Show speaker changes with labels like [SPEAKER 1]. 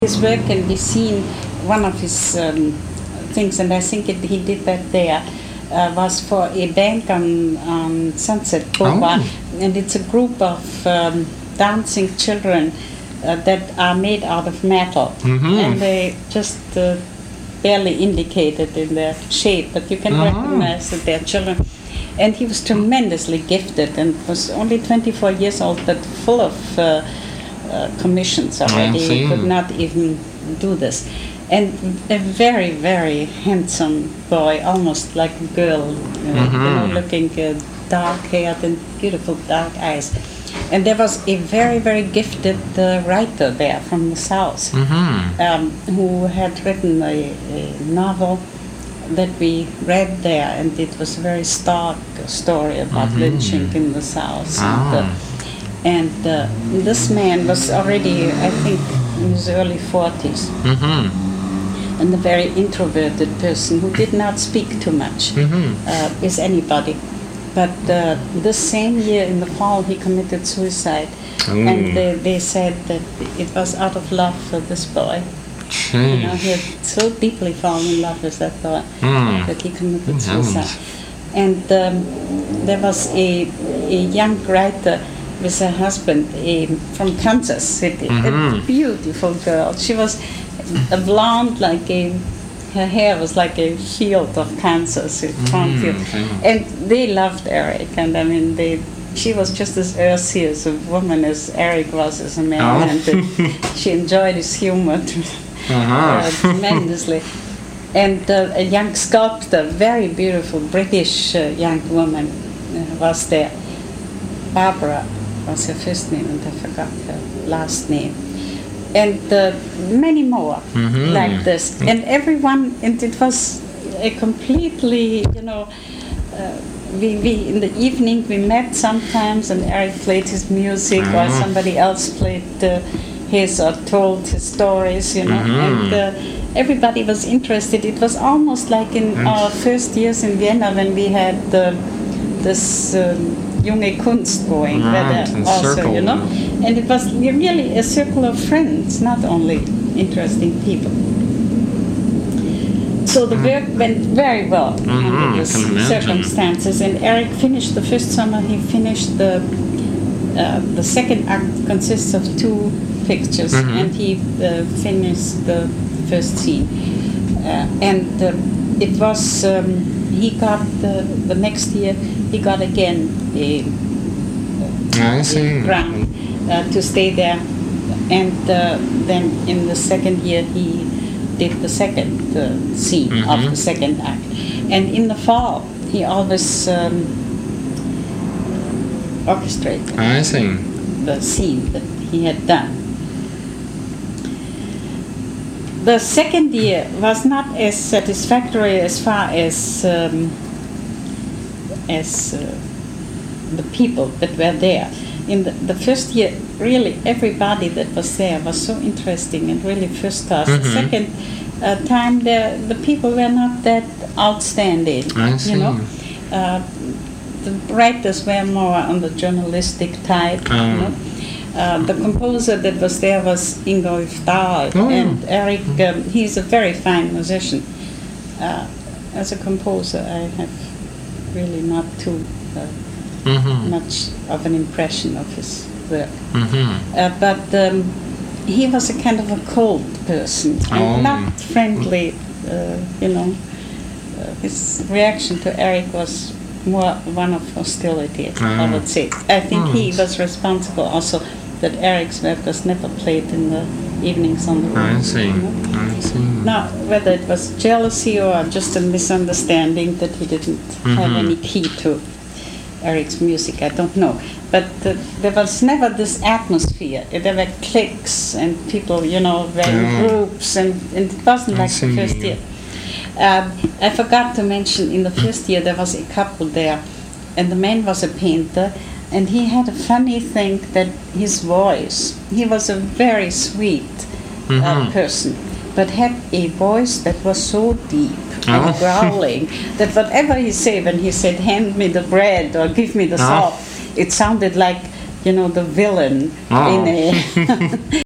[SPEAKER 1] His work can be seen, one of his things, and I think he did that there, was for a bank on Sunset Boulevard, and it's a group of dancing children that are made out of metal, and they just barely indicated in their shape, but you can recognize that they're children. And he was tremendously gifted and was only 24 years old, but full of commissions already. He could not even do this. And a very, very handsome boy, almost like a girl, looking dark-haired and beautiful dark eyes. And there was a very, very gifted writer there from the South who had written a novel that we read there, and it was a very stark story about lynching in the South. And this man was already, I think, in his early 40s, and a very introverted person who did not speak too much with anybody. But this same year in the fall, he committed suicide, and they said that it was out of love for this boy. You know, he had so deeply fallen in love with that boy that he committed suicide. And there was a young writer with her husband from Kansas City, a beautiful girl. She was a blonde, her hair was like a field of Kansas, a cornfield. And they loved Eric, and I mean, she was just as earthy as a woman as Eric was as a man, and she enjoyed his humor tremendously. And a young sculptor, very beautiful British young woman was there. Barbara was her first name, and I forgot her last name. And many more like this. And everyone, and it was a completely, we in the evening we met sometimes, and Eric played his music, or somebody else played his or told his stories, and everybody was interested. It was almost like in our first years in Vienna when we had this Junge Kunst going, also, and it was really a circle of friends, not only interesting people. So the work went very well under these circumstances, and Eric finished the first summer. He finished the second act consists of 2 pictures, and he finished the first scene, and it was he got the next year he got again a grant to stay there, and then in the second year he did the second scene of the second act, and in the fall he always orchestrated the scene that he had done. The second year was not as satisfactory as far as the people that were there. In the first year, really everybody that was there was so interesting and really first class. The second time, the people were not that outstanding. The writers were more on the journalistic type. The composer that was there was Ingolf Dahl, and Eric, he's a very fine musician. As a composer, I have really not too much of an impression of his work. But he was a kind of a cold person, and not friendly, his reaction to Eric was more one of hostility, I would say. I think he was responsible also that Eric's work was never played in the evenings on the road.
[SPEAKER 2] I see.
[SPEAKER 1] Now, whether it was jealousy or just a misunderstanding that he didn't have any key to Eric's music, I don't know. But there was never this atmosphere. There were cliques and people, were in groups, and it wasn't like the first year. I forgot to mention, in the first year there was a couple there, and the man was a painter, and he had a funny thing that his voice, he was a very sweet person, but had a voice that was so deep and growling that whatever he said, when he said, "Hand me the bread" or "Give me the salt," it sounded like, the villain in a